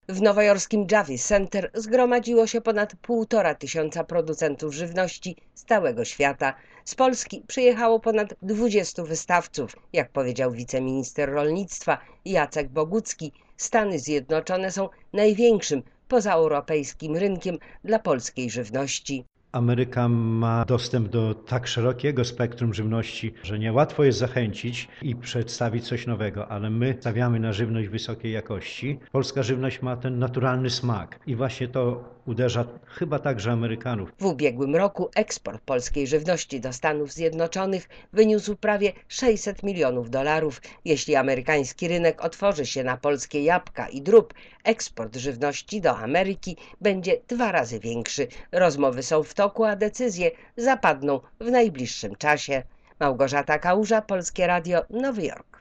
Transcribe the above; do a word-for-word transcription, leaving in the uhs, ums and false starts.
W nowojorskim Jarvis Center zgromadziło się ponad półtora tysiąca producentów żywności z całego świata. Z Polski przyjechało ponad dwudziestu wystawców. Jak powiedział wiceminister rolnictwa Jacek Bogucki, Stany Zjednoczone są największym pozaeuropejskim rynkiem dla polskiej żywności. Ameryka ma dostęp do tak szerokiego spektrum żywności, że niełatwo jest zachęcić i przedstawić coś nowego, ale my stawiamy na żywność wysokiej jakości. Polska żywność ma ten naturalny smak i właśnie to uderza chyba także Amerykanów. W ubiegłym roku eksport polskiej żywności do Stanów Zjednoczonych wyniósł prawie sześćset milionów dolarów. Jeśli amerykański rynek otworzy się na polskie jabłka i drób, eksport żywności do Ameryki będzie dwa razy większy. Rozmowy są w toku, a decyzje zapadną w najbliższym czasie. Małgorzata Kałuża, Polskie Radio, Nowy Jork.